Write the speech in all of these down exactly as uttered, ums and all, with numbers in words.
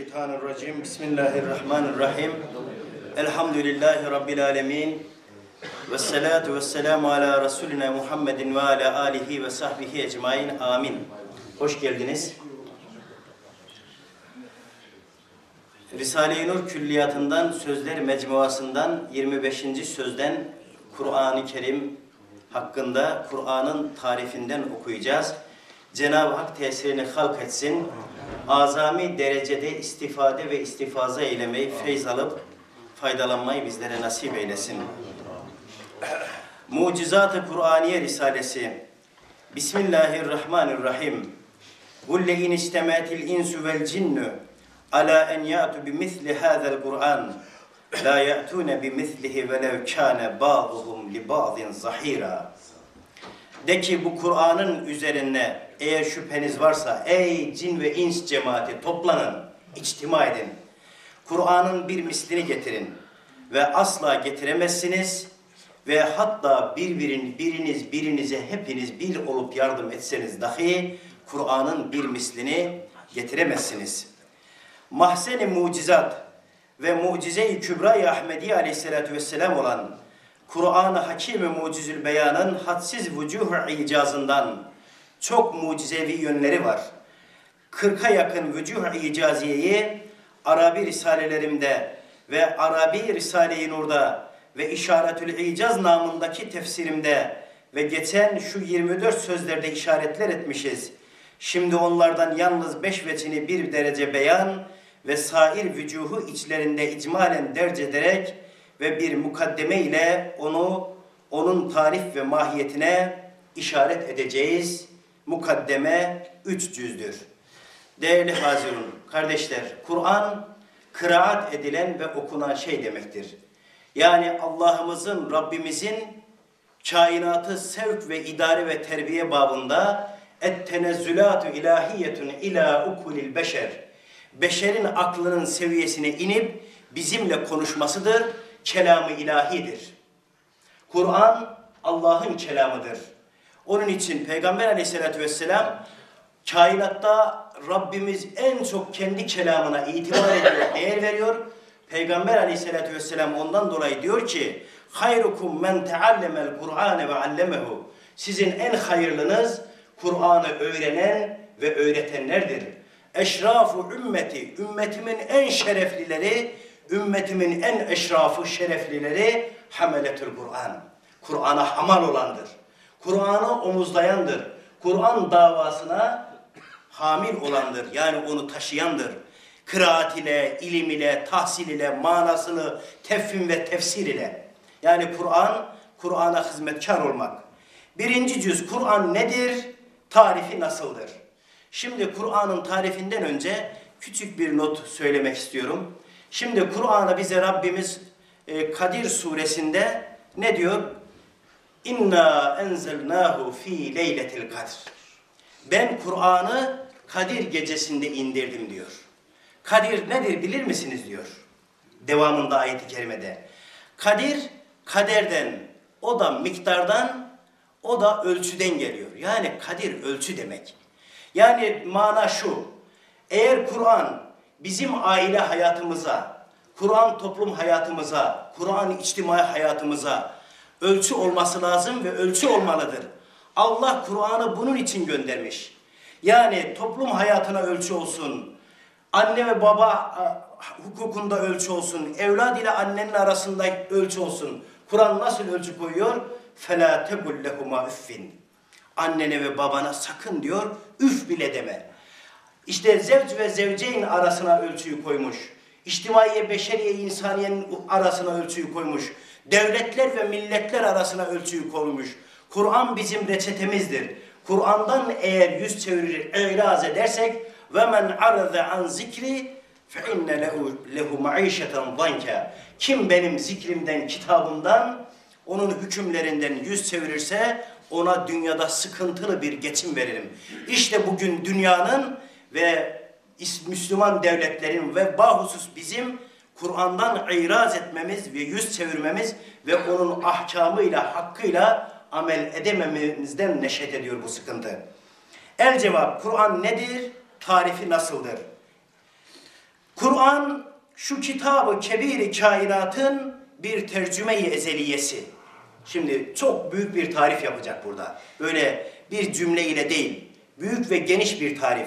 Mineşşeytanirracim. Bismillahirrahmanirrahim. Elhamdülillahi Rabbil alemin. Vessalatu vesselamu ala Resulina Muhammedin ve ala alihi ve sahbihi ecmain. Amin. Hoş geldiniz. Risale-i Nur Külliyatı'ndan, Sözler Mecmuası'ndan yirmi beşinci sözden Kur'an-ı Kerim hakkında, Kur'an'ın tarifinden okuyacağız. Cenab-ı Hak tesirini halk etsin. Azami derecede istifade ve istifaza eylemeyi, feyz alıp faydalanmayı bizlere nasip eylesin. Mucizat-ı Kur'aniye Risalesi. Bismillahirrahmanirrahim. Kulle in istemetil insu vel cinnu ala en ya'tu bimithli hâzel Kur'an la ya'tûne bimithlihi velev kâne ba'duhum li ba'din zahîrâ. De ki bu Kur'an'ın üzerine eğer şüpheniz varsa ey cin ve ins cemaati toplanın, içtima edin. Kur'an'ın bir mislini getirin ve asla getiremezsiniz ve hatta birbirin, biriniz birinize hepiniz bir olup yardım etseniz dahi Kur'an'ın bir mislini getiremezsiniz. Mahzen-i mucizat ve mucize-i kübra-i Ahmediye aleyhissalatü vesselam olan Kur'an-ı Hakim-i Mucizül Beyan'ın hadsiz vücuh-u icazından çok mucizevi yönleri var. Kırka yakın vücuh-u icaziyeyi Arabi risalelerimde ve Arabi Risale-i Nur'da ve İşaretül İcaz namındaki tefsirimde ve geçen şu yirmi dört sözlerde işaretler etmişiz. Şimdi onlardan yalnız beş vecini bir derece beyan ve sair vücuhu içlerinde icmalen derc ederek ve bir mukaddeme ile onu, onun tarif ve mahiyetine işaret edeceğiz. Mukaddeme üç cüzdür. Değerli hazirun, kardeşler, Kur'an kıraat edilen ve okunan şey demektir. Yani Allah'ımızın, Rabbimizin kainatı sevk ve idare ve terbiye babında et-tenezzülâtu ilâhiyetun ilâ ukulil beşer. Beşerin aklının seviyesine inip bizimle konuşmasıdır. Kelamı ilahidir. Kur'an Allah'ın kelamıdır. Onun için Peygamber aleyhissalatü vesselam kainatta Rabbimiz en çok kendi kelamına itibar ediyor, değer veriyor. Peygamber aleyhissalatü vesselam ondan dolayı diyor ki hayrukum men teallemel Kur'ane ve allemehu. Sizin en hayırlınız Kur'an'ı öğrenen ve öğretenlerdir. Eşrafu ümmeti, ümmetimin en şereflileri, ümmetimin en eşrafı, şereflileri hameletül Kur'an. Kur'an'a hamal olandır. Kur'an'ı omuzlayandır. Kur'an davasına hamil olandır. Yani onu taşıyandır. Kıraat ile, ilim ile, tahsil ile, manasını tefhim ve tefsir ile. Yani Kur'an, Kur'an'a hizmetkar olmak. Birinci cüz Kur'an nedir? Tarifi nasıldır? Şimdi Kur'an'ın tarifinden önce küçük bir not söylemek istiyorum. Şimdi Kur'an'a bize Rabbimiz e, Kadir suresinde ne diyor? İnna enzelnahu fi leyletil kadr. Ben Kur'an'ı Kadir gecesinde indirdim diyor. Kadir nedir bilir misiniz diyor. Devamında ayet-i kerimede. Kadir kaderden, o da miktardan, o da ölçüden geliyor. Yani kadir ölçü demek. Yani mana şu. Eğer Kur'an bizim aile hayatımıza, Kur'an toplum hayatımıza, Kur'an içtimai hayatımıza ölçü olması lazım ve ölçü olmalıdır. Allah Kur'an'ı bunun için göndermiş. Yani toplum hayatına ölçü olsun, anne ve baba hukukunda ölçü olsun, evlad ile annenin arasında ölçü olsun. Kur'an nasıl ölçü koyuyor? فَلَا تَقُلْ لَهُمَا üffin. Annene ve babana sakın diyor, üf bile deme. İşte zevc ve zevceyn arasına ölçüyü koymuş. İçtimaiye, beşeriye, insaniyenin arasına ölçüyü koymuş. Devletler ve milletler arasına ölçüyü koymuş. Kur'an bizim reçetemizdir. Kur'an'dan eğer yüz çevirir, iraz edersek وَمَنْ عَرَضَ عَنْ zikri فَاِنَّ لَهُ مَعِيشَةً ضَنْكَ. Kim benim zikrimden, kitabımdan, onun hükümlerinden yüz çevirirse ona dünyada sıkıntılı bir geçim veririm. İşte bugün dünyanın ve Müslüman devletlerin ve bahusus bizim Kur'an'dan iraz etmemiz ve yüz çevirmemiz ve onun ahkamıyla, hakkıyla amel edemememizden neşet ediyor bu sıkıntı. El cevap, Kur'an nedir? Tarifi nasıldır? Kur'an şu kitabı kebir-i kainatın bir tercüme-i ezeliyesi. Şimdi çok büyük bir tarif yapacak burada. Böyle bir cümle ile değil. Büyük ve geniş bir tarif.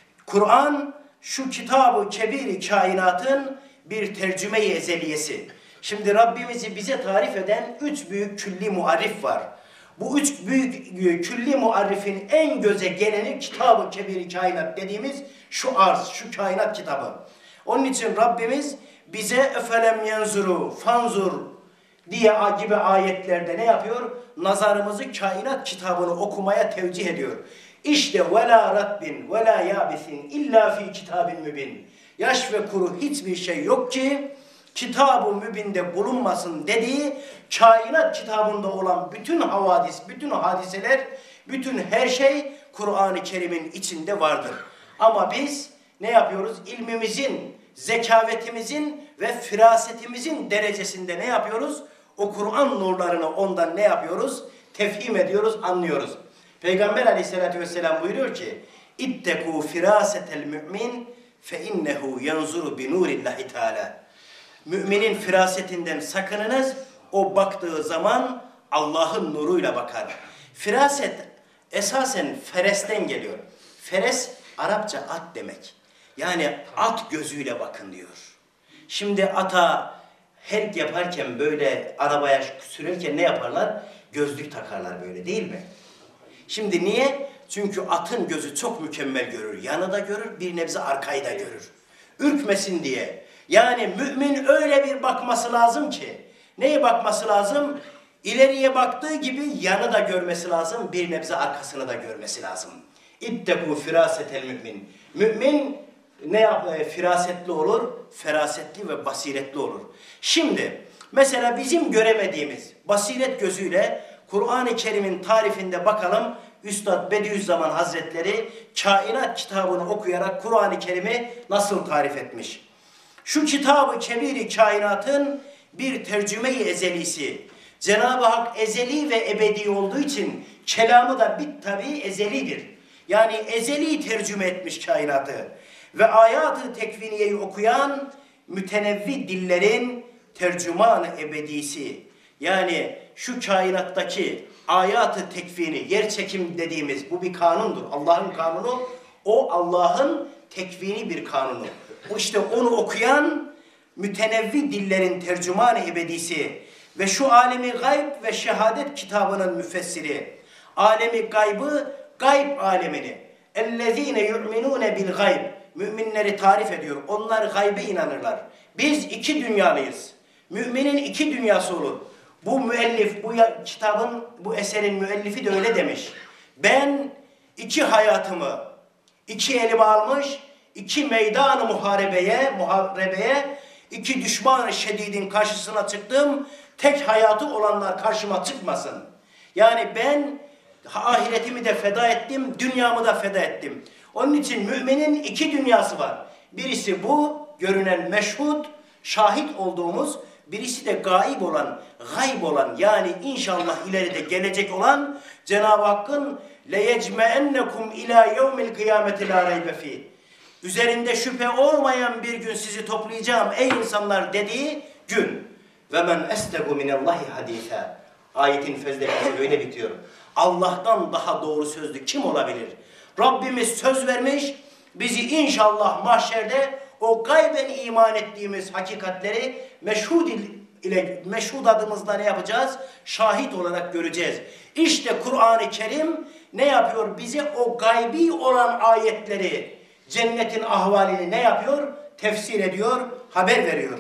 Kur'an şu kitabı kebir-i kainatın bir tercüme-i ezeliyesi. Şimdi Rabbimizi bize tarif eden üç büyük külli muarrif var. Bu üç büyük külli muarrifin en göze geleni kitabı kebir-i kainat dediğimiz şu arz, şu kainat kitabı. Onun için Rabbimiz bize efelem yenzuru, fanzur diye gibi ayetlerde ne yapıyor? Nazarımızı kainat kitabını okumaya tevcih ediyor. İşte ve la ratbin ve la yabisin illa fi kitabin mübin. Yaş ve kuru hiçbir şey yok ki kitab-ı mübinde bulunmasın dediği kainat kitabında olan bütün havadis, bütün hadiseler, bütün her şey Kur'an-ı Kerim'in içinde vardır. Ama biz ne yapıyoruz? İlmimizin, zekavetimizin ve firasetimizin derecesinde ne yapıyoruz? O Kur'an nurlarını ondan ne yapıyoruz? Tefhim ediyoruz, anlıyoruz. Peygamber aleyhissalatü vesselam buyuruyor ki İttekû firâsetel mü'min fe innehu yanzuru bi nurillahi teâlâ. Müminin firasetinden sakınınız. O baktığı zaman Allah'ın nuruyla bakar. Firaset esasen feresten geliyor. Feres Arapça at demek. Yani at gözüyle bakın diyor. Şimdi ata herk yaparken böyle arabaya sürerken ne yaparlar? Gözlük takarlar böyle değil mi? Şimdi niye? Çünkü atın gözü çok mükemmel görür. Yanı da görür, bir nebze arkayı da görür. Ürkmesin diye. Yani mümin öyle bir bakması lazım ki. Neye bakması lazım? İleriye baktığı gibi yanı da görmesi lazım. Bir nebze arkasını da görmesi lazım. İttekû firâsetel mümin. Mümin ne yap? Firasetli olur, ferasetli ve basiretli olur. Şimdi mesela bizim göremediğimiz basiret gözüyle Kur'an-ı Kerim'in tarifinde bakalım. Üstad Bediüzzaman Hazretleri kainat kitabını okuyarak Kur'an-ı Kerim'i nasıl tarif etmiş? Şu kitabı kebir-i kainatın bir tercüme-i ezelisi. Cenab-ı Hak ezeli ve ebedi olduğu için kelamı da bit tabi ezelidir. Yani ezeli tercüme etmiş kainatı. Ve ayat-ı tekviniyeyi okuyan mütenevvi dillerin tercüman-ı ebedisi. Yani şu kainattaki ayat-ı tekvini, yer çekim dediğimiz bu bir kanundur. Allah'ın kanunu, o Allah'ın tekvini bir kanunu. O işte onu okuyan mütenevvi dillerin tercüman-ı ebedisi ve şu alemi gayb ve şehadet kitabının müfessiri. Alemi gaybı, gayb alemini. اَلَّذ۪ينَ يُؤْمِنُونَ بِالْغَيْبِ Müminleri tarif ediyor. Onlar gaybe inanırlar. Biz iki dünyalıyız. Müminin iki dünyası olur. Bu müellif, bu kitabın, bu eserin müellifi de öyle demiş. Ben iki hayatımı, iki elime almış, iki meydan-ı muharebeye, muharebeye, iki düşman-ı şedidin karşısına çıktım. Tek hayatı olanlar karşıma çıkmasın. Yani ben ahiretimi de feda ettim, dünyamı da feda ettim. Onun için müminin iki dünyası var. Birisi bu, görünen meşhud, şahit olduğumuz, birisi de gaib olan, gayb olan, yani inşallah ileride gelecek olan Cenab-ı Hakk'ın leyecme'ennekum ila yevmil kıyameti la reybe fi. Üzerinde şüphe olmayan bir gün sizi toplayacağım ey insanlar dediği gün. Ve men estegu minallahi hadîfâ. Ayetin fezlekesi böyle bitiyor. Allah'tan daha doğru sözlü kim olabilir? Rabbimiz söz vermiş, bizi inşallah mahşerde o gayben iman ettiğimiz hakikatleri meşhud ile meşhud adımızla ne yapacağız? Şahit olarak göreceğiz. İşte Kur'an-ı Kerim ne yapıyor? Bize o gaybi olan ayetleri, cennetin ahvalini ne yapıyor? Tefsir ediyor, haber veriyor.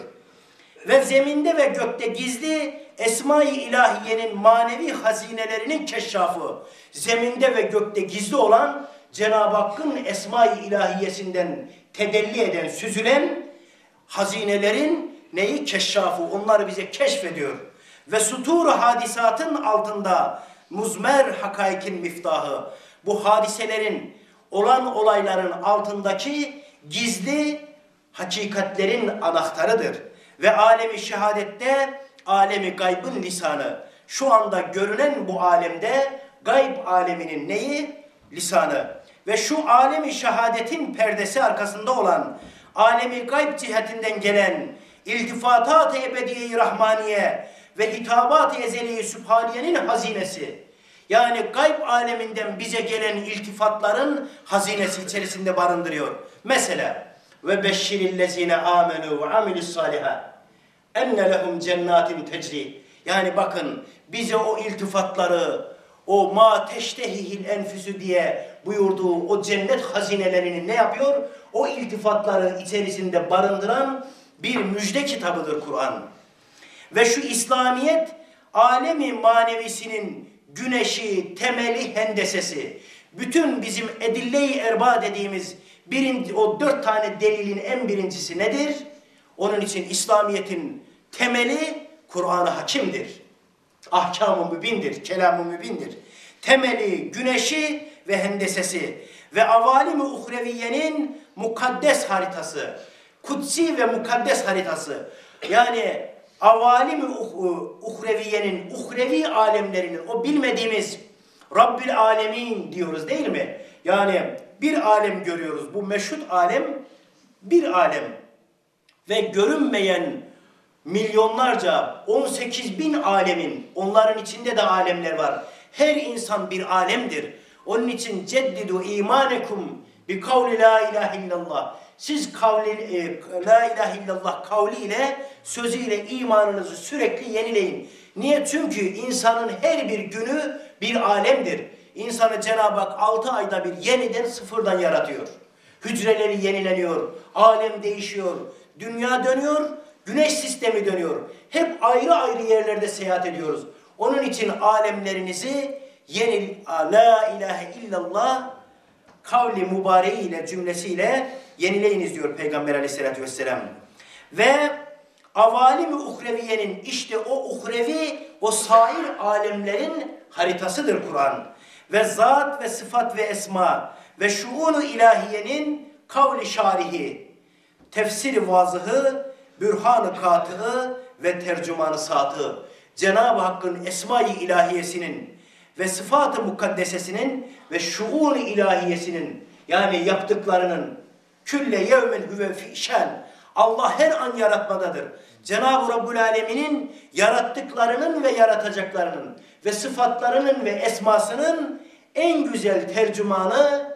Ve zeminde ve gökte gizli Esma-i İlahiye'nin manevi hazinelerinin keşşafı, zeminde ve gökte gizli olan Cenab-ı Hakk'ın Esma-i İlahiyesinden tedelli eden, süzülen hazinelerin neyi? Keşşafı. Onları bize keşfediyor. Ve sutur-u hadisatın altında muzmer hakaikin miftahı. Bu hadiselerin, olan olayların altındaki gizli hakikatlerin anahtarıdır. Ve alemi şehadette alemi gaybın lisanı. Şu anda görünen bu alemde gayb aleminin neyi? Lisanı. Ve şu alemi şehadetin perdesi arkasında olan alemi gayb cihetinden gelen iltifatat-ı ebediye-i rahmaniye ve hitabat-ı ezeli-i sübhaniyenin hazinesi, yani gayb aleminden bize gelen iltifatların hazinesi içerisinde barındırıyor. Mesela ve beşşirillezine amenu ve amilissalihâ enne lehum cennatin tecri. Yani bakın bize o iltifatları, o ma teştehihil enfüsü diye buyurduğu o cennet hazinelerini ne yapıyor? O iltifatları içerisinde barındıran bir müjde kitabıdır Kur'an. Ve şu İslamiyet alemi manevisinin güneşi, temeli, hendesesi. Bütün bizim edille-i erba dediğimiz birinci, o dört tane delilin en birincisi nedir? Onun için İslamiyet'in temeli Kur'an-ı Hakim'dir. Ahkam-ı mübindir, kelam-ı mübindir. Temeli, güneşi ve hendesesi ve avalim-i uhreviyenin mukaddes haritası. Kutsi ve mukaddes haritası. Yani avalim-i uhreviyenin, uhrevi alemlerinin, o bilmediğimiz Rabbil Alemin diyoruz değil mi? Yani bir alem görüyoruz. Bu meşhut alem bir alem. Ve görünmeyen milyonlarca, on sekiz bin alemin, onların içinde de alemler var. Her insan bir alemdir. Onun için ceddidu imanekum bi kavli la ilahe illallah. Siz kavli, e, la ilahe illallah kavliyle, sözüyle imanınızı sürekli yenileyin. Niye? Çünkü insanın her bir günü bir alemdir. İnsanı Cenab-ı Hak altı ayda bir yeniden sıfırdan yaratıyor. Hücreleri yenileniyor, alem değişiyor, dünya dönüyor, güneş sistemi dönüyor. Hep ayrı ayrı yerlerde seyahat ediyoruz. Onun için alemlerinizi yeni la ilahe illallah kavli mübareğiyle, cümlesiyle yenileyiniz diyor Peygamber aleyhissalatü vesselam. Ve avalim-i uhreviyenin, işte o uhrevi, o sair alemlerin haritasıdır Kur'an. Ve zat ve sıfat ve esma ve şuun-u ilahiyenin kavli şarihi, tefsir-i vazıhı, bürhan-ı katığı ve tercüman-ı saatı. Cenab-ı Hakk'ın esma-i ilahiyesinin ve sıfat-ı mukaddesesinin ve şuun-u ilahiyesinin, yani yaptıklarının külle yevmen huve fişen, Allah her an yaratmadadır. Cenab-ı Rabbül Alemin'in yarattıklarının ve yaratacaklarının ve sıfatlarının ve esmasının en güzel tercümanı,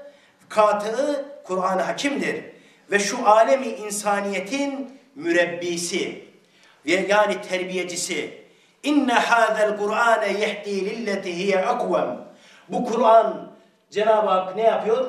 katığı Kur'an-ı Hakim'dir. Ve şu alemi insaniyetin mürebbisi ve yani terbiyecisi. İnne hâzel Kur'âne yehdi lilleti hiye akvem. Bu Kur'an, Cenab-ı Hak ne yapıyor?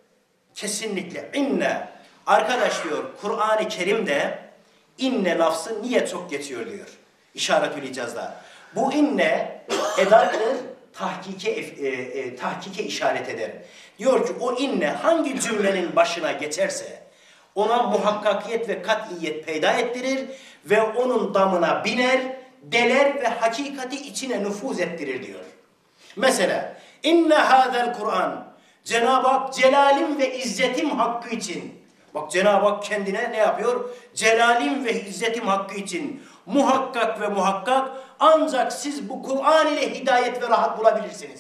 Kesinlikle inne. Arkadaş diyor, Kur'an-ı Kerim'de inne lafzı niye çok geçiyor diyor. İşaretül icazda. Bu inne edattır, tahkike, e, e, tahkike işaret eder. Diyor ki o inne hangi cümlenin başına geçerse ona muhakkakiyet ve kat'iyet peyda ettirir ve onun damına biner, deler ve hakikati içine nüfuz ettirir diyor. Mesela inne hâzel Kur'an, Cenab-ı Hak celalim ve izzetim hakkı için, bak Cenab-ı Hak kendine ne yapıyor? Celalim ve izzetim hakkı için muhakkak ve muhakkak ancak siz bu Kur'an ile hidayet ve rahat bulabilirsiniz.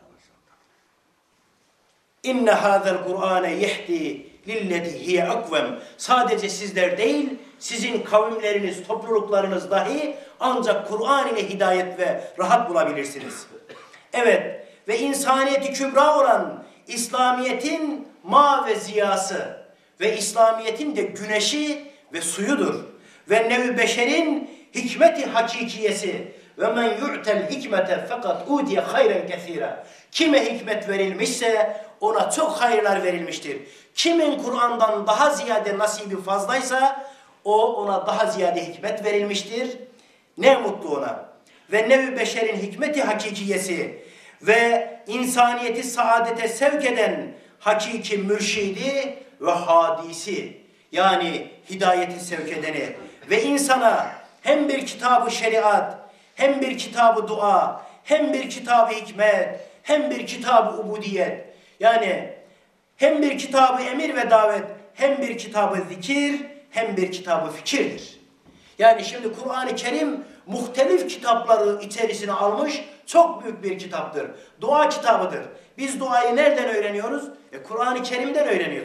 İnne hâzel Kur'âne yehdi lilleti hiye akvem. Sadece sizler değil, sizin kavimleriniz, topluluklarınız dahi ancak Kur'an ile hidayet ve rahat bulabilirsiniz. Evet, ve insaniyeti kübra olan İslamiyet'in ma ve ziyası ve İslamiyet'in de güneşi ve suyudur. Ve nev-i beşerin hikmeti hakikiyesi ve men yu'tel hikmete fakat udiye hayren kesira. Kime hikmet verilmişse ona çok hayırlar verilmiştir. Kimin Kur'an'dan daha ziyade nasibi fazlaysa o ona daha ziyade hikmet verilmiştir. Ne mutlu ona. Ve nev-i beşerin hikmeti hakikiyesi ve insaniyeti saadete sevk eden hakiki mürşidi ve hadisi, yani hidayeti sevk edeni ve insana hem bir kitabı şeriat, hem bir kitabı dua, hem bir kitabı hikmet, hem bir kitabı ubudiyet, yani hem bir kitabı emir ve davet, hem bir kitabı zikir, hem bir kitabı fikirdir. Yani şimdi Kur'an-ı Kerim muhtelif kitapları içerisine almış çok büyük bir kitaptır. Dua kitabıdır. Biz duayı nereden öğreniyoruz? E, Kur'an-ı Kerim'den öğreniyoruz.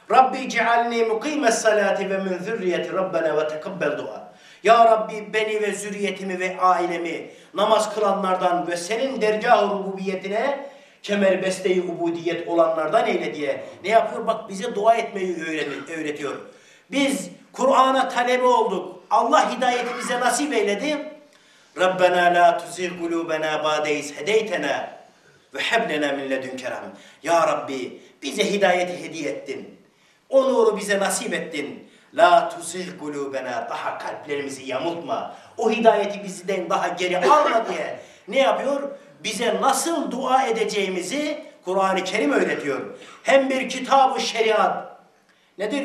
Rabbi cealni mukimes salati ve min zürriyeti Rabbena ve tekabbel dua. Ya Rabbi beni ve zürriyetimi ve ailemi namaz kılanlardan ve senin dergâh-ı rububiyetine kemerbeste-i ubudiyet olanlardan eyle diye ne yapıyor? Bak bize dua etmeyi öğretiyor. Biz Kur'an'a talebe olduk. Allah hidayeti bize nasip eyledi. Rabbena la tuzigh kulubena ba'de iz hedeytena ve heb lena min ledunke rahme. Ya Rabbi bize hidayeti hediye ettin. O nuru bize nasip ettin. La tuzigh kulubena, daha kalplerimizi yamultma. O hidayeti bizden daha geri alma diye ne yapıyor? Bize nasıl dua edeceğimizi Kur'an-ı Kerim öğretiyor. Hem bir kitab-ı şeriat. Nedir?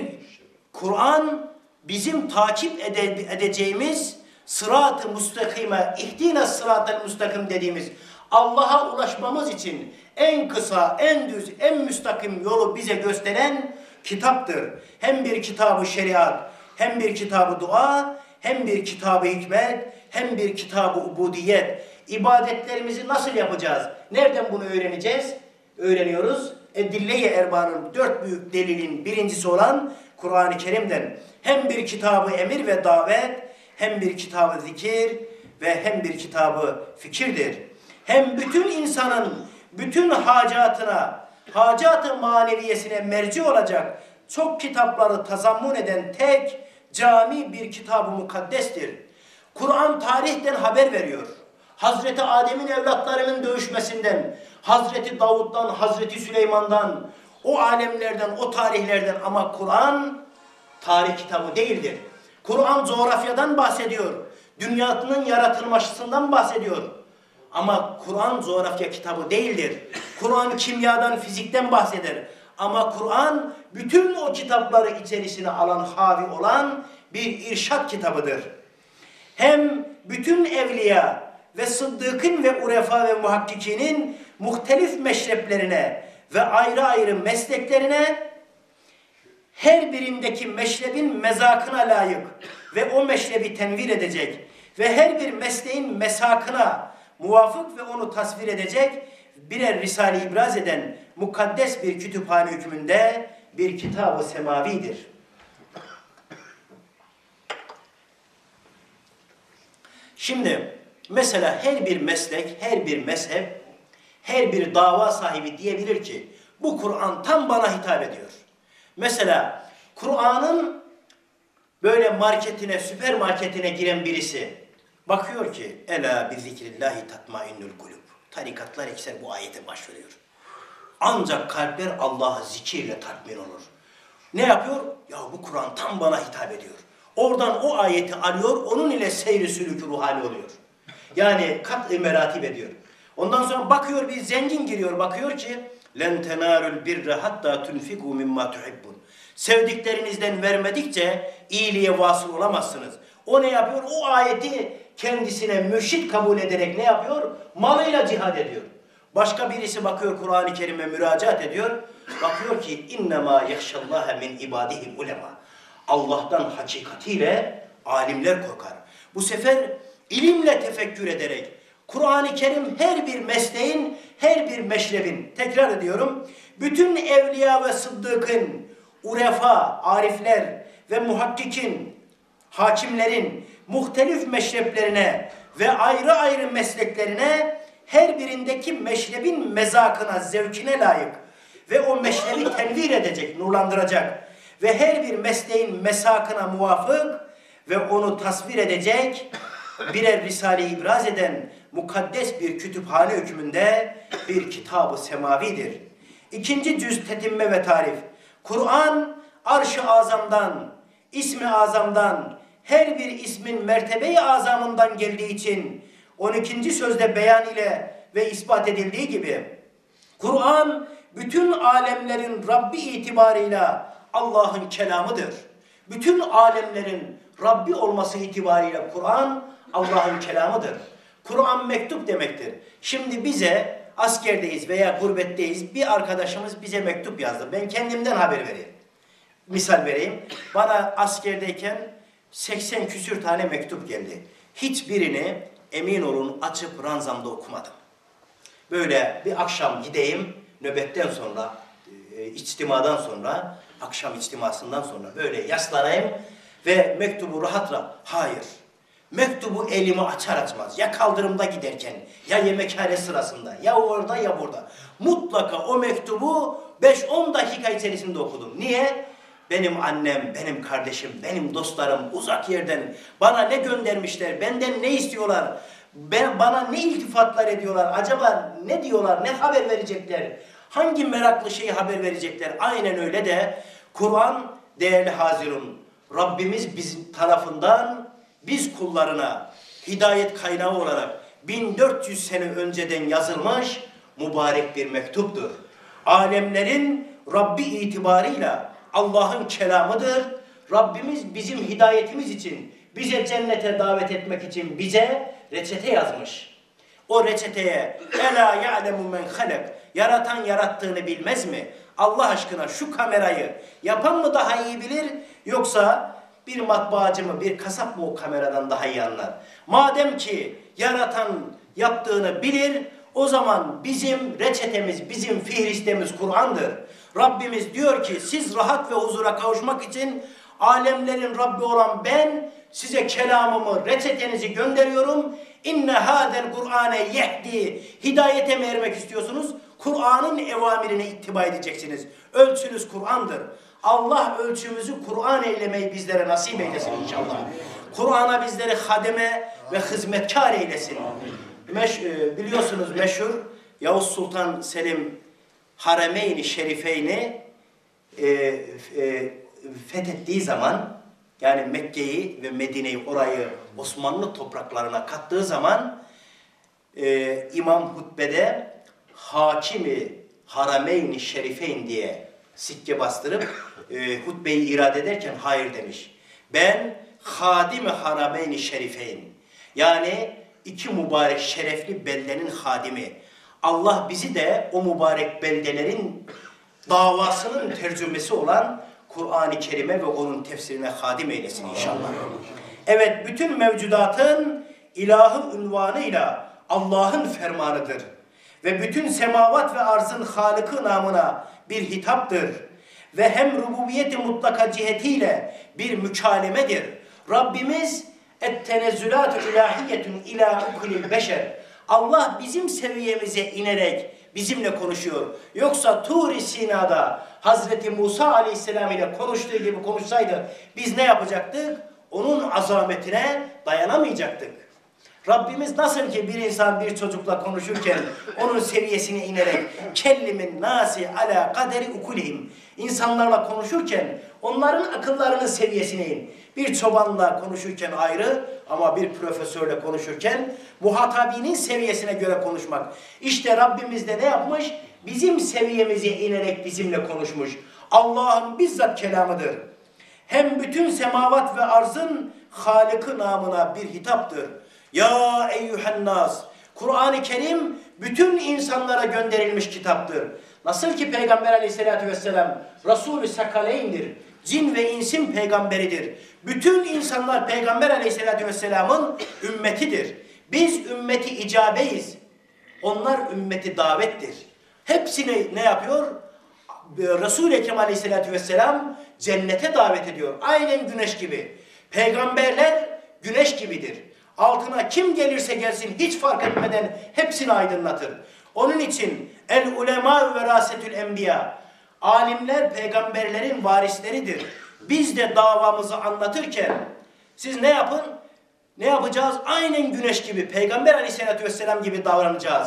Kur'an bizim takip ede edeceğimiz sırat-ı müstakime, ihdina sırat-ı müstakim dediğimiz Allah'a ulaşmamız için en kısa, en düz, en müstakim yolu bize gösteren kitaptır. Hem bir kitab-ı şeriat, hem bir kitab-ı dua, hem bir kitab-ı hikmet, hem bir kitab-ı ubudiyet. İbadetlerimizi nasıl yapacağız? Nereden bunu öğreneceğiz? Öğreniyoruz. Edille-i Erban'ın dört büyük delilin birincisi olan Kur'an-ı Kerim'den. Hem bir kitabı emir ve davet, hem bir kitabı zikir ve hem bir kitabı fikirdir. Hem bütün insanın bütün hacatına, hacat-ı maneviyesine merci olacak çok kitapları tazammun eden tek cami bir kitab-ı mukaddestir. Kur'an tarihten haber veriyor. Hazreti Adem'in evlatlarının dövüşmesinden, Hazreti Davud'dan, Hazreti Süleyman'dan, o alemlerden, o tarihlerden, ama Kur'an tarih kitabı değildir. Kur'an coğrafyadan bahsediyor. Dünyanın yaratılmasından bahsediyor. Ama Kur'an coğrafya kitabı değildir. Kur'an kimyadan, fizikten bahseder. Ama Kur'an bütün o kitapları içerisine alan, havi olan bir irşat kitabıdır. Hem bütün evliya ve sıddıkın ve urefa ve muhakkikinin muhtelif meşreplerine ve ayrı ayrı mesleklerine, her birindeki meşrebin mezakına layık ve o meşrebi tenvir edecek ve her bir mesleğin mesakına muvafık ve onu tasvir edecek birer risale ibraz eden mukaddes bir kütüphane hükmünde bir kitab-ı semavidir. Şimdi mesela her bir meslek, her bir mezhep, her bir dava sahibi diyebilir ki bu Kur'an tam bana hitap ediyor. Mesela Kur'an'ın böyle marketine, süpermarketine giren birisi bakıyor ki ela bi zikrillahi tatmainnul kulub. Tarikatlar ekser bu ayete başvuruyor. Ancak kalpler Allah'a zikirle tatmin olur. Ne yapıyor? Ya bu Kur'an tam bana hitap ediyor. Oradan o ayeti alıyor, onun ile seyri sülükü ruhani oluyor. Yani kat-ı meratip ediyor. Ondan sonra bakıyor, bir zengin giriyor, bakıyor ki لَنْ تَنَارُ الْبِرَّ حَتَّى تُنْفِقُوا مِمَّا تُحِبُّونَ. Sevdiklerinizden vermedikçe iyiliğe vasıl olamazsınız. O ne yapıyor? O ayeti kendisine mürşit kabul ederek ne yapıyor? Malıyla cihad ediyor. Başka birisi bakıyor, Kur'an-ı Kerim'e müracaat ediyor. Bakıyor ki اِنَّمَا يَخْشَ اللّٰهَ مِنْ اِبَادِهِ الْعُلَمَا. Allah'tan hakikatiyle alimler korkar. Bu sefer ilimle tefekkür ederek Kur'an-ı Kerim her bir mesleğin, her bir meşrebin, tekrar ediyorum, bütün evliya ve sıddıkın, urefa, arifler ve muhakkikin, hakimlerin muhtelif meşreplerine ve ayrı ayrı mesleklerine, her birindeki meşrebin mezakına, zevkine layık ve o meşrebi tenvir edecek, nurlandıracak ve her bir mesleğin mesakına muvafık ve onu tasvir edecek birer risale ibraz eden mukaddes bir kütüphane hükmünde bir kitab-ı semavidir. İkinci cüz tetimme ve tarif. Kur'an arş-ı azamdan, ismi azamdan, her bir ismin mertebe-i azamından geldiği için on ikinci sözde beyan ile ve ispat edildiği gibi Kur'an bütün alemlerin Rabbi itibarıyla Allah'ın kelamıdır. Bütün alemlerin Rabbi olması itibariyle Kur'an Allah'ın kelamıdır. Kur'an mektup demektir. Şimdi bize askerdeyiz veya gurbetteyiz, bir arkadaşımız bize mektup yazdı. Ben kendimden haber vereyim. Misal vereyim. Bana askerdeyken seksen küsür tane mektup geldi. Hiçbirini emin olun açıp ranzamda okumadım. Böyle bir akşam gideyim, nöbetten sonra e, içtimadan sonra, akşam içtimasından sonra böyle yaslanayım ve mektubu rahat rahat. Hayır. Mektubu elimi açar açmaz, ya kaldırımda giderken, ya yemekhane sırasında, ya orada ya burada. Mutlaka o mektubu beş on dakika içerisinde okudum. Niye? Benim annem, benim kardeşim, benim dostlarım uzak yerden bana ne göndermişler, benden ne istiyorlar, ben, bana ne iltifatlar ediyorlar, acaba ne diyorlar, ne haber verecekler, hangi meraklı şeyi haber verecekler. Aynen öyle de Kur'an değerli Hazirun, Rabbimiz bizim tarafından biz kullarına hidayet kaynağı olarak bin dört yüz sene önceden yazılmış mübarek bir mektuptur. Alemlerin Rabbi itibarıyla Allah'ın kelamıdır. Rabbimiz bizim hidayetimiz için, bize cennete davet etmek için bize reçete yazmış. O reçeteye "Ela ya'lemu men halak", yaratan yarattığını bilmez mi? Allah aşkına şu kamerayı yapan mı daha iyi bilir, yoksa bir matbaacı mı, bir kasap mı o kameradan daha iyi anlar? Madem ki yaratan yaptığını bilir, o zaman bizim reçetemiz, bizim fihristemiz Kur'an'dır. Rabbimiz diyor ki siz rahat ve huzura kavuşmak için alemlerin Rabbi olan ben size kelamımı, reçetenizi gönderiyorum. İnne hadel Kur'ane yehdi. Hidayete mi ermek istiyorsunuz? Kur'an'ın evamirine ittiba edeceksiniz. Ölçünüz Kur'an'dır. Allah ölçümüzü Kur'an eylemeyi bizlere nasip eylesin inşallah. Kur'an'a bizleri hademe ve hizmetkar eylesin. Meş, biliyorsunuz meşhur Yavuz Sultan Selim Haremeyn-i Şerifeyni e, e, fethettiği zaman, yani Mekke'yi ve Medine'yi, orayı Osmanlı topraklarına kattığı zaman e, İmam hutbede Hakimi Harameyn-i Şerifeyn diye sikke bastırıp e, hutbeyi irade ederken hayır demiş. Ben Hadim-i Harameyn-i Şerifeyn, yani iki mübarek şerefli beldenin hadimi. Allah bizi de o mübarek beldelerin davasının tercümesi olan Kur'an-ı Kerim'e ve onun tefsirine hadim eylesin inşallah. Evet, bütün mevcudatın ilahı unvanıyla Allah'ın fermanıdır. Ve bütün semavat ve arzın Halık'ı namına bir hitaptır. Ve hem rububiyeti mutlaka cihetiyle bir mükalemedir. Rabbimiz et-tenezzülat-ı ilahiyetun ila ukulil beşer. Allah bizim seviyemize inerek bizimle konuşuyor. Yoksa Tur-i Sina'da Hazreti Musa Aleyhisselam ile konuştuğu gibi konuşsaydı biz ne yapacaktık? Onun azametine dayanamayacaktık. Rabbimiz nasıl ki bir insan bir çocukla konuşurken onun seviyesine inerek kellimin nasi ala kaderi ukulihim, insanlarla konuşurken onların akıllarının seviyesine in. Bir çobanla konuşurken ayrı ama bir profesörle konuşurken muhatabinin seviyesine göre konuşmak. İşte Rabbimiz de ne yapmış? Bizim seviyemize inerek bizimle konuşmuş. Allah'ın bizzat kelamıdır. Hem bütün semavat ve arzın Halık'ı namına bir hitaptır. Ya eyyühennas, Kur'an-ı Kerim bütün insanlara gönderilmiş kitaptır. Nasıl ki Peygamber aleyhissalatü vesselam Resul-i Sakaleyn'dir, cin ve insin peygamberidir. Bütün insanlar Peygamber aleyhissalatü vesselamın ümmetidir. Biz ümmeti icabeyiz, onlar ümmeti davettir. Hepsini ne yapıyor? Resul-i Ekrem aleyhissalatü vesselam cennete davet ediyor. Aynen güneş gibi. Peygamberler güneş gibidir. Altına kim gelirse gelsin hiç fark etmeden hepsini aydınlatır. Onun için el ulema ve verasetül enbiya, alimler peygamberlerin varisleridir. Biz de davamızı anlatırken siz ne yapın? Ne yapacağız? Aynen güneş gibi, Peygamber aleyhissalatü vesselam gibi davranacağız.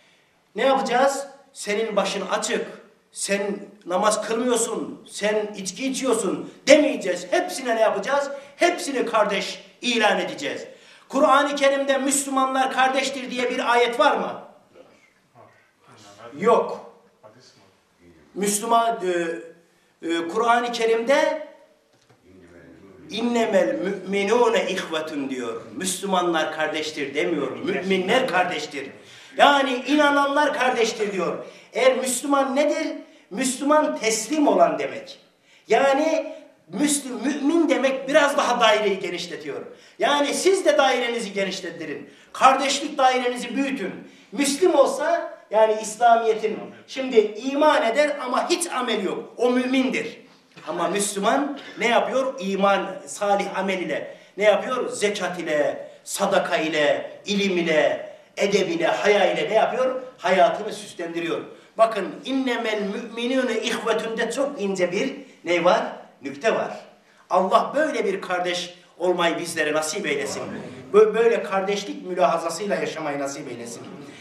Ne yapacağız? Senin başın açık, sen namaz kılmıyorsun, sen içki içiyorsun demeyeceğiz. Hepsine ne yapacağız? Hepsini kardeş ilan edeceğiz. Kur'an-ı Kerim'de Müslümanlar kardeştir diye bir ayet var mı? Yok. Müslüman, e, e, Kur'an-ı Kerim'de innemel müminune ihvetun diyor. Müslümanlar kardeştir demiyor. Müminler kardeştir. Yani inananlar kardeştir diyor. Eğer Müslüman nedir? Müslüman teslim olan demek. Yani Müslüm, mümin demek biraz daha daireyi genişletiyor. Yani siz de dairenizi genişlettirin. Kardeşlik dairenizi büyütün. Müslüm olsa yani İslamiyet'in, şimdi iman eder ama hiç amel yok. O mümindir. Ama Müslüman ne yapıyor? İman, salih amel ile. Ne yapıyor? Zekat ile, sadaka ile, ilim ile, edeb ile, haya ile ne yapıyor? Hayatını süslendiriyor. Bakın innemel müminune ihvetünde çok ince bir ne var? Nükte var. Allah böyle bir kardeş olmayı bizlere nasip eylesin. Böyle kardeşlik mülahazasıyla yaşamayı nasip eylesin.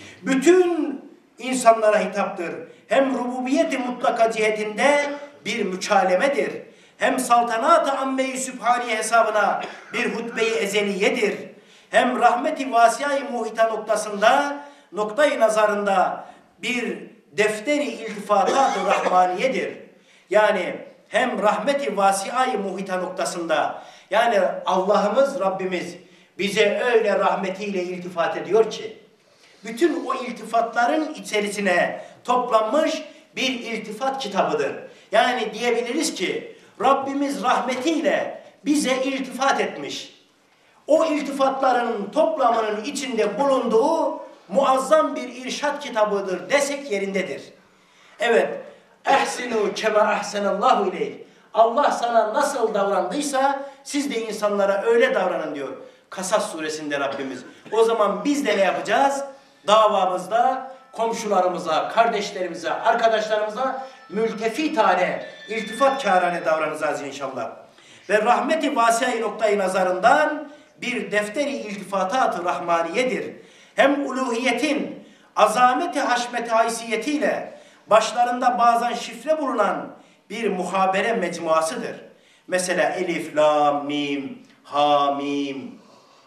Bütün insanlara hitaptır. Hem rububiyeti mutlaka cihetinde bir mükalemedir. Hem saltanat-ı amme-i sübhaniye hesabına bir hutbe-i ezeliyedir. Hem rahmeti vasiyayı muhita noktasında, noktayı nazarında bir defteri iltifatat-ı rahmaniyedir. Yani hem rahmeti vasiyayı muhita noktasında, yani Allah'ımız, Rabbimiz bize öyle rahmetiyle iltifat ediyor ki, bütün o iltifatların içerisine toplanmış bir iltifat kitabıdır. Yani diyebiliriz ki Rabbimiz rahmetiyle bize iltifat etmiş. O iltifatların toplamının içinde bulunduğu muazzam bir irşat kitabıdır desek yerindedir. Evet. Ehsinu kema ahsenallahu ileyh. Allah sana nasıl davrandıysa siz de insanlara öyle davranın diyor. Kasas suresinde Rabbimiz. O zaman biz de ne yapacağız? Davamızda komşularımıza, kardeşlerimize, arkadaşlarımıza mültefitane, iltifatkârane davranacağız inşallah. Ve rahmeti vasiyayı noktayı nazarından bir defteri iltifatat-ı rahmaniyedir. Hem uluhiyetin azameti haşmeti haysiyetiyle başlarında bazen şifre bulunan bir muhabere mecmuasıdır. Mesela Elif, Lam, Mim, Ha, Mim,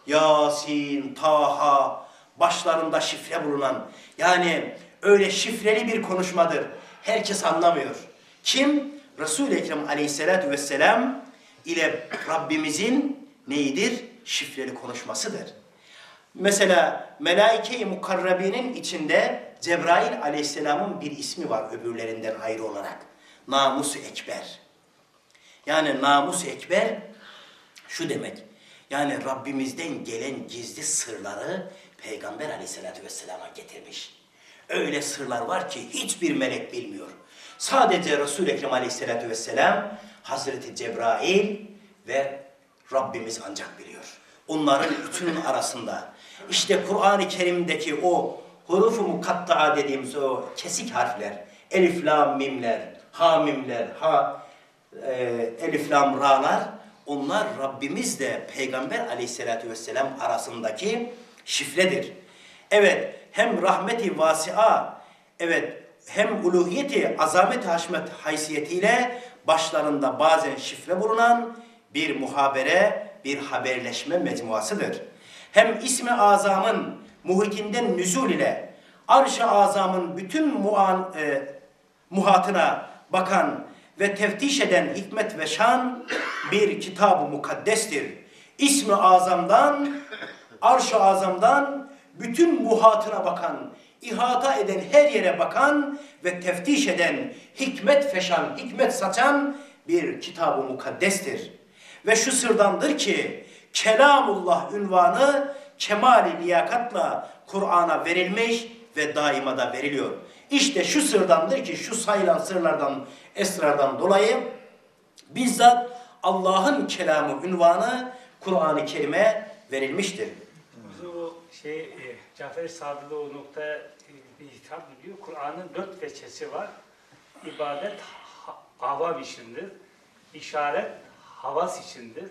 Yasin, Taha, başlarında şifre bulunan, yani öyle şifreli bir konuşmadır. Herkes anlamıyor. Kim? Resul-i Ekrem aleyhissalatü vesselam ile Rabbimizin neyidir? Şifreli konuşmasıdır. Mesela Melaike-i Mukarrabinin içinde Cebrail aleyhisselamın bir ismi var öbürlerinden ayrı olarak. Namus-u Ekber. Yani Namus-u Ekber şu demek. Yani Rabbimizden gelen gizli sırları Peygamber aleyhissalatü vesselama getirmiş. Öyle sırlar var ki hiçbir melek bilmiyor. Sadece Resul-i Ekrem aleyhissalatü vesselam, Hazreti Cebrail ve Rabbimiz ancak biliyor. Onların üçünün arasında. İşte Kur'an-ı Kerim'deki o huruf-u mukatta'a dediğimiz o kesik harfler, elif, lam, mimler, ha, mimler, ha, e, elif, lam, ra'lar, onlar Rabbimizle Peygamber aleyhissalatü vesselam arasındaki şifredir. Evet, hem rahmeti vasi'a, evet, hem uluhiyeti, azamet-i haşmet haysiyetiyle başlarında bazen şifre bulunan bir muhabere, bir haberleşme mecmuasıdır. Hem ismi azamın muhitinden nüzul ile arş-ı azamın bütün muan, e, muhatına bakan ve teftiş eden hikmet ve şan bir kitab-ı mukaddestir. İsmi azamdan, arş-ı azamdan bütün muhatına bakan, ihata eden, her yere bakan ve teftiş eden, hikmet feşan, hikmet saçan bir kitab-ı mukaddestir. Ve şu sırdandır ki Kelamullah ünvanı kemali liyakatla Kur'an'a verilmiş ve daima da veriliyor. İşte şu sırdandır ki şu sayılan sırlardan, esrardan dolayı bizzat Allah'ın kelamı ünvanı Kur'an-ı Kerim'e verilmiştir. Bu şey e, Cafer-i Sadık'ta o noktaya e, bir hitap ediyor. Kur'an'ın dört veçesi var. İbadet ha, avam içindir. İşaret havas içindir.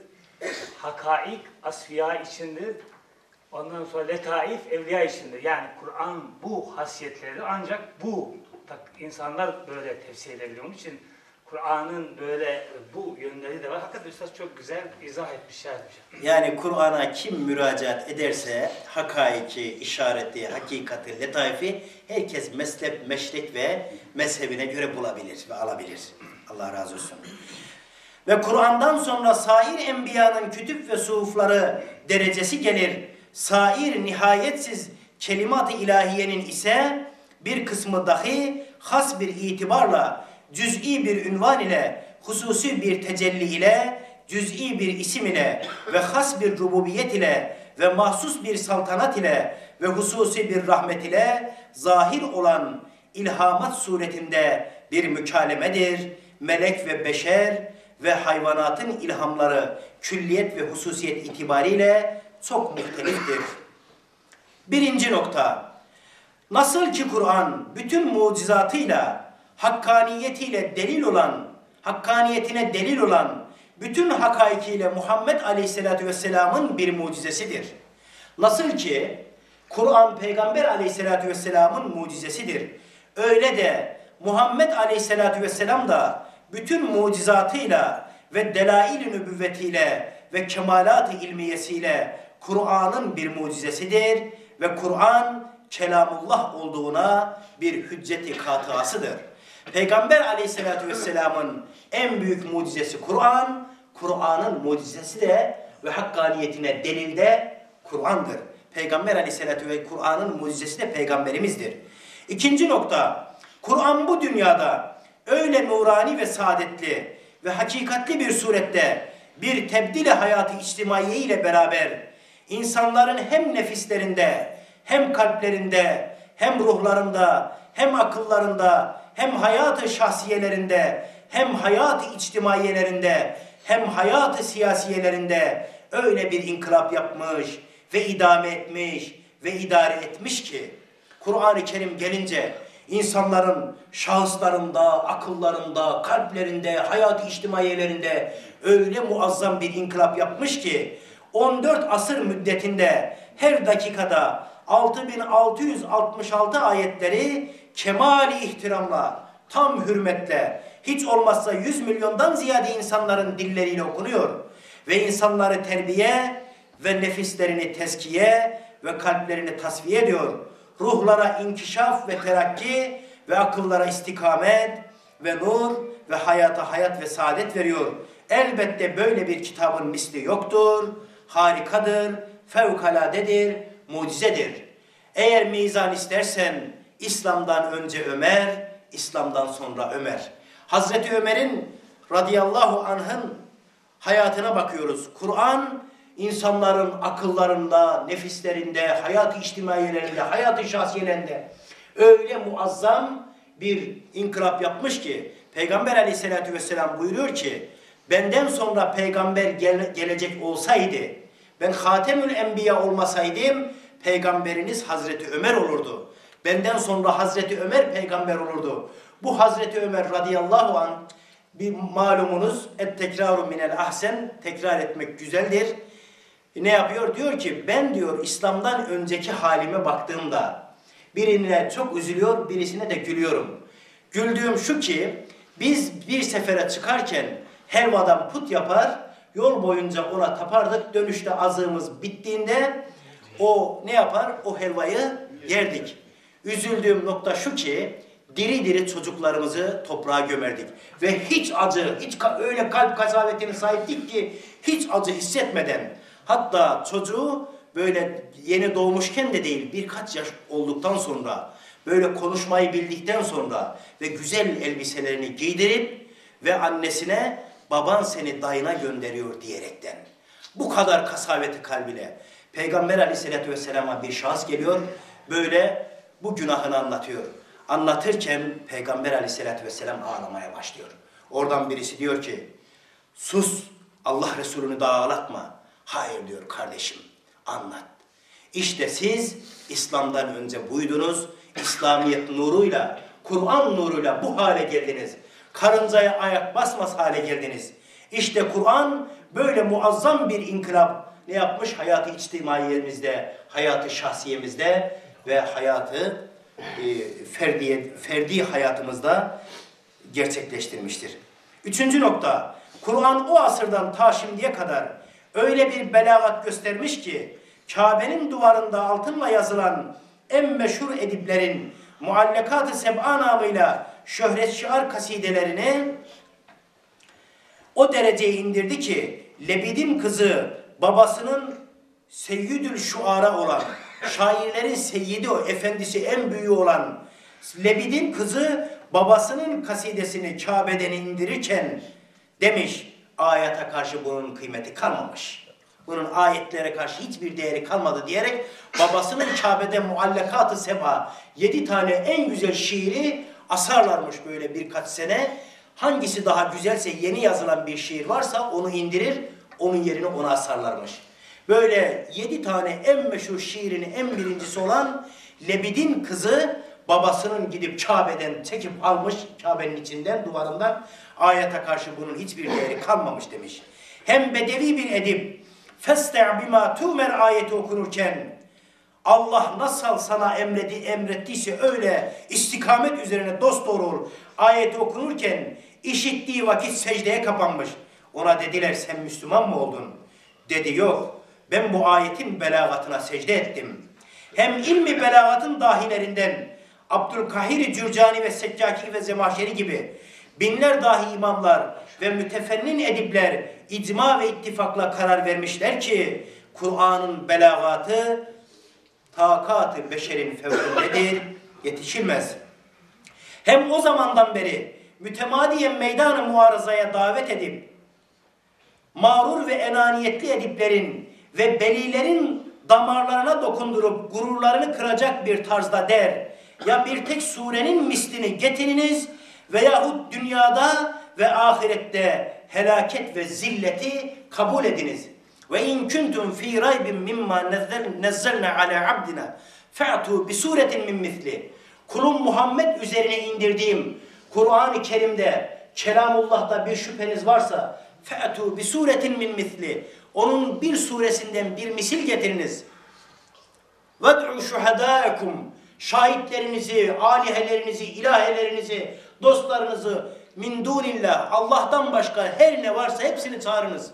Hakaik asfiya içindir. Ondan sonra letaif evliya içindir. Yani Kur'an bu hasiyetleri ancak bu insanlar böyle tefsir edebiliyor. Onun için Kur'an'ın böyle bu yönleri de var. Hakikaten Üstad çok güzel izah etmiş, şey etmiş. Yani Kur'an'a kim müracaat ederse hakaiki, işareti, hakikati, letaifi herkes meslek, meşrek ve mezhebine göre bulabilir ve alabilir. Allah razı olsun. Ve Kur'an'dan sonra sair enbiyanın kütüp ve suhufları derecesi gelir. Sair nihayetsiz kelimat-ı ilahiyenin ise bir kısmı dahi has bir itibarla, cüz'i bir ünvan ile, hususi bir tecelli ile, cüz'i bir isim ile ve has bir rububiyet ile ve mahsus bir saltanat ile ve hususi bir rahmet ile zahir olan ilhamat suretinde bir mükalemedir. Melek ve beşer ve hayvanatın ilhamları külliyet ve hususiyet itibariyle çok muhteliftir. Birinci nokta. Nasıl ki Kur'an bütün mucizatıyla, hakkaniyetiyle delil olan, hakkaniyetine delil olan bütün hakaikiyle Muhammed Aleyhisselatü Vesselam'ın bir mucizesidir. Nasıl ki Kur'an Peygamber Aleyhisselatü Vesselam'ın mucizesidir. Öyle de Muhammed Aleyhisselatü Vesselam da bütün mucizatıyla ve delail-i nübüvvetiyle ve kemalat-ı ilmiyesiyle Kur'an'ın bir mucizesidir ve Kur'an kelamullah olduğuna bir hücceti katıasıdır. Peygamber Aleyhisselatü Vesselam'ın en büyük mucizesi Kur'an, Kur'an'ın mucizesi de ve hakkaniyetine delil de Kur'an'dır. Peygamber Aleyhisselatü ve Kur'an'ın mucizesi de Peygamberimizdir. İkinci nokta, Kur'an bu dünyada öyle nurani ve saadetli ve hakikatli bir surette bir tebdil-i hayatı içtimaiye ile beraber insanların hem nefislerinde, hem kalplerinde, hem ruhlarında, hem akıllarında, hem hayat-ı şahsiyelerinde, hem hayat-ı içtimaiyelerinde, hem hayat-ı siyasiyelerinde öyle bir inkılap yapmış ve idame etmiş ve idare etmiş ki Kur'an-ı Kerim gelince insanların şahıslarında, akıllarında, kalplerinde, hayat-ı içtimaiyelerinde öyle muazzam bir inkılap yapmış ki on dört asır müddetinde her dakikada altı bin altı yüz altmış altı ayetleri kemali ihtiramla, tam hürmetle, hiç olmazsa yüz milyondan ziyade insanların dilleriyle okunuyor. Ve insanları terbiye ve nefislerini tezkiye ve kalplerini tasfiye ediyor. Ruhlara inkişaf ve terakki ve akıllara istikamet ve nur ve hayata hayat ve saadet veriyor. Elbette böyle bir kitabın misli yoktur, harikadır, fevkaladedir, mucizedir. Eğer mizan istersen İslam'dan önce Ömer, İslam'dan sonra Ömer. Hazreti Ömer'in radıyallahu anh'ın hayatına bakıyoruz. Kur'an insanların akıllarında, nefislerinde, hayat-ı içtimaiyelerinde, hayat-ı şahsiyelerinde öyle muazzam bir inkılap yapmış ki Peygamber Aleyhisselatü Vesselam buyuruyor ki benden sonra peygamber gele gelecek olsaydı, ben Hatemül Enbiya olmasaydım peygamberiniz Hazreti Ömer olurdu. Benden sonra Hazreti Ömer peygamber olurdu. Bu Hazreti Ömer radıyallahu anh bir malumunuz et tekraru minel ahsen, tekrar etmek güzeldir. Ne yapıyor? Diyor ki ben diyor İslam'dan önceki halime baktığımda birine çok üzülüyor, birisine de gülüyorum. Güldüğüm şu ki biz bir sefere çıkarken helvadan put yapar, yol boyunca ona tapardık. Dönüşte azığımız bittiğinde o ne yapar? O helvayı yerdik. Üzüldüğüm nokta şu ki diri diri çocuklarımızı toprağa gömerdik. Ve hiç acı, hiç öyle kalp kasavetine sahiptik ki hiç acı hissetmeden, hatta çocuğu böyle yeni doğmuşken de değil birkaç yaş olduktan sonra böyle konuşmayı bildikten sonra ve güzel elbiselerini giydirip ve annesine baban seni dayına gönderiyor diyerekten. Bu kadar kasaveti kalbine Peygamber Aleyhisselatü Vesselam'a bir şahıs geliyor böyle bu günahını anlatıyor. Anlatırken Peygamber Aleyhisselatü Vesselam ağlamaya başlıyor. Oradan birisi diyor ki sus Allah Resulü'nü daha ağlatma. Hayır diyor kardeşim anlat. İşte siz İslam'dan önce buydunuz. İslamiyet nuruyla, Kur'an nuruyla bu hale geldiniz. Karıncaya ayak basmaz hale geldiniz. İşte Kur'an böyle muazzam bir inkılap ne yapmış? Hayatı içtimaiyemizde, hayatı şahsiyemizde ve hayatı e, ferdi, ferdi hayatımızda gerçekleştirmiştir. Üçüncü nokta, Kur'an o asırdan ta şimdiye kadar öyle bir belagat göstermiş ki Kabe'nin duvarında altınla yazılan en meşhur ediplerin Muallakat-ı Seb'a namıyla şöhret şiar kasidelerini o dereceye indirdi ki Lebid'in kızı babasının seyyidül şuara olan, şairlerin seyyidi o, efendisi en büyüğü olan Lebid'in kızı babasının kasidesini Kabe'den indirirken demiş ayete karşı bunun kıymeti kalmamış. Bunun ayetlere karşı hiçbir değeri kalmadı diyerek babasının Kabe'de muallakat-ı seba yedi tane en güzel şiiri asarlarmış böyle birkaç sene. Hangisi daha güzelse yeni yazılan bir şiir varsa onu indirir, onun yerine onu asarlarmış. Böyle yedi tane en meşhur şiirini en birincisi olan Lebid'in kızı babasının gidip Kabe'den çekip almış, Kabe'nin içinden, duvarından, ayete karşı bunun hiçbir değeri kalmamış demiş. Hem bedevi bir edip feste' bima tumer ayeti okunurken Allah nasıl sana emredi, emrettiyse öyle istikamet üzerine dosdoğru ol. Ayeti okunurken işittiği vakit secdeye kapanmış. Ona dediler sen Müslüman mı oldun? Dedi yok. Ben bu ayetin belagatına secde ettim. Hem ilmi belagatın dahilerinden Abdülkahir Cürcani ve Seccaki ve Zemahşeri gibi binler dahi imamlar ve mütefennin edipler icma ve ittifakla karar vermişler ki Kur'an'ın belagatı takat-ı beşerin fevkindedir, yetişilmez. Hem o zamandan beri mütemadiyen meydan-ı muarızaya davet edip mağrur ve enaniyetli ediplerin ve belilerin damarlarına dokundurup gururlarını kıracak bir tarzda der, ya bir tek surenin mislini getiriniz veyahut dünyada ve ahirette helaket ve zilleti kabul ediniz. Ve in kuntum fi raybin mimma nazzalna ala abdina fa'tu bi suretin min misli. Kulum Muhammed üzerine indirdiğim Kur'an-ı Kerim'de, Kelamullah'ta bir şüpheniz varsa fa'tu bi suretin min misli. Onun bir suresinden bir misil getiriniz. Ved'u şuhadâekum. Şahitlerinizi, alihelerinizi, ilahelerinizi, dostlarınızı min dunillah, Allah'tan başka her ne varsa hepsini çağırınız.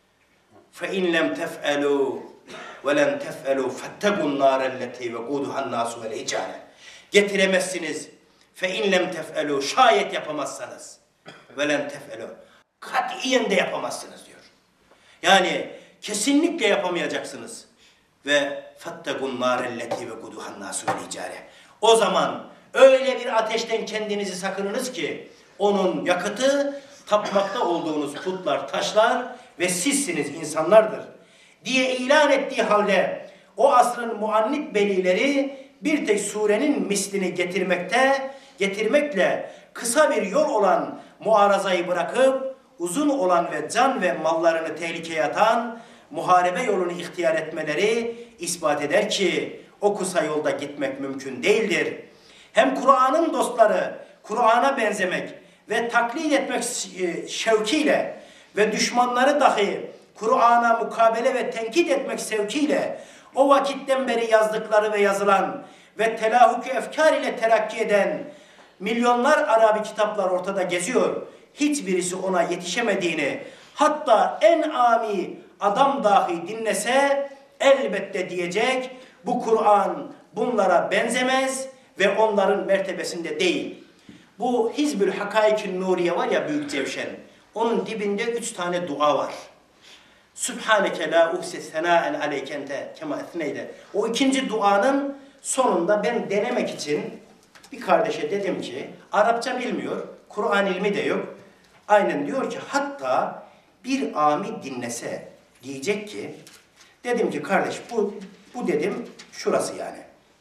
Fe in lem tef'alû ve lem tef'alû fettegûn nârelleti ve gûduhan nâsu vel hicâne. Getiremezsiniz. Fe in lem tef'alû, şayet yapamazsanız. Ve lem tef'alû, katiyen de yapamazsınız diyor. Yani kesinlikle yapamayacaksınız. Ve fettegûn nârelleti ve gûduhan nâsu vel hicâne. O zaman öyle bir ateşten kendinizi sakınınız ki onun yakıtı tapmakta olduğunuz putlar, taşlar ve sizsiniz, insanlardır diye ilan ettiği halde o asrın muannit belileri bir tek surenin mislini getirmekte, getirmekle kısa bir yol olan muarazayı bırakıp uzun olan ve can ve mallarını tehlikeye atan muharebe yolunu ihtiyar etmeleri ispat eder ki o kısa yolda gitmek mümkün değildir. Hem Kur'an'ın dostları Kur'an'a benzemek ve taklit etmek şevkiyle ve düşmanları dahi Kur'an'a mukabele ve tenkit etmek sevkiyle o vakitten beri yazdıkları ve yazılan ve telahuk-u efkar ile terakki eden milyonlar Arabi kitaplar ortada geziyor. Hiçbirisi ona yetişemediğini, hatta en ami adam dahi dinlese elbette diyecek, bu Kur'an bunlara benzemez ve onların mertebesinde değil. Bu Hizbül Hakaik-i Nuriye var ya, Büyük Cevşen, onun dibinde üç tane dua var. Sübhaneke la uhsi senâen aleykente kema ethneyde. O ikinci duanın sonunda ben denemek için bir kardeşe dedim ki, Arapça bilmiyor, Kur'an ilmi de yok. Aynen diyor ki, hatta bir ami dinlese diyecek ki, dedim ki kardeş bu, bu dedim şurası yani.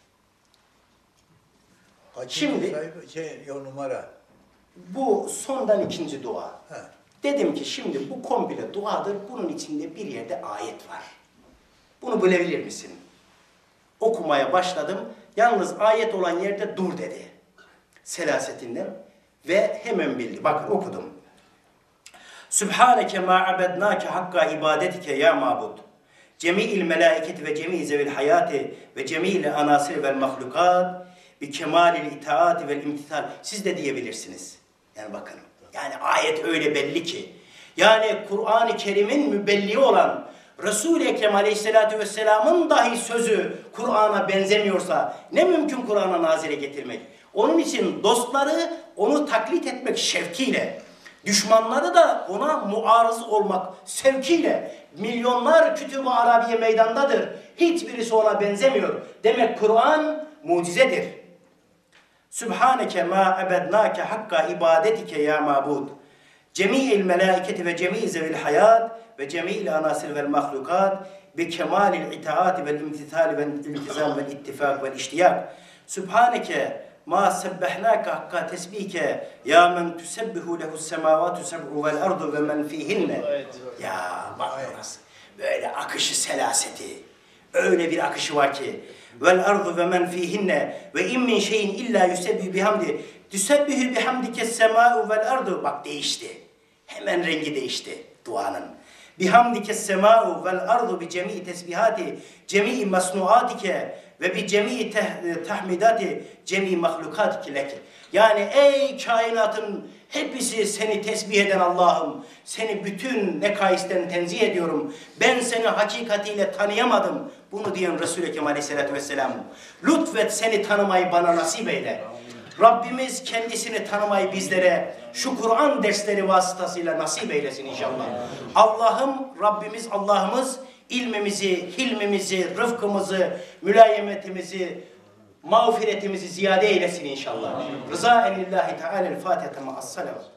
Kaçıncı Şimdi sayfa, şey, yol numara. Bu sondan ikinci dua. He. Dedim ki şimdi bu komple duadır. Bunun içinde bir yerde ayet var. Bunu bilebilir misin? Okumaya başladım. Yalnız ayet olan yerde dur dedi. Selasetinden. Ve hemen bildi. Bakın okudum. Sübhaneke ma abednake hakka ibadetike ya mabud. Cemi'il melaiketi ve cemi' zevil hayati ve cemi'il anasir vel mahlukat bi kemalil itaati vel imtithal. Siz de diyebilirsiniz. Yani bakın. Yani ayet öyle belli ki. Yani Kur'an-ı Kerim'in mübelliği olan Resul-i Ekrem Aleyhisselatü Vesselam'ın dahi sözü Kur'an'a benzemiyorsa ne mümkün Kur'an'a nazire getirmek? Onun için dostları onu taklit etmek şevkiyle, düşmanları da ona muarız olmak sevkiyle, milyonlar Kütüb-i Arabiye meydandadır. Hiçbirisi ona benzemiyor. Demek Kur'an mucizedir. Sübhaneke ma ebednake hakka ibadetike ya mabud. cemi'il melâiketi ve cemi'i zevil hayat ve cemi'il anasir vel mahlukat bi kemalil itaati vel imtithali vel iltizam vel ittifak vel iştiyak. Sübhaneke ma sebbehnâke hakka tesbihke ya men tüsebbihu lehus semâvâtu seb'u vel ardu ve men fihinne. Ya bak nasıl böyle akışı selaseti. Öyle bir akışı var ki vel ardu ve men fihinne ve in min şeyin illa yusebbihu bihamdi tüsebbihu bihamdike semâ'u vel ardu. Bak değişti. Hemen rengi değişti duanın. Bihamdike semâ'u vel ardu bi cemii tesbihati cemii masnuatike ve bi cemii tahmidati cemii mahlukatike leke. Yani ey kainatın hepsi seni tesbih eden Allah'ım, seni bütün nekaisten tenzih ediyorum. Ben seni hakikatiyle tanıyamadım. Bunu diyen Resul-i Ekrem Aleyhisselatü Vesselam. Lütfet seni tanımayı bana nasip eyle. Rabbimiz kendisini tanımayı bizlere şu Kur'an dersleri vasıtasıyla nasip eylesin inşallah. Allah'ım, Rabbimiz, Allah'ımız ilmimizi, hilmimizi, rıfkımızı, mülayemetimizi, mağfiretimizi ziyade eylesin inşallah. Rıza enillahi teala'l Fatiha ma'as salavat.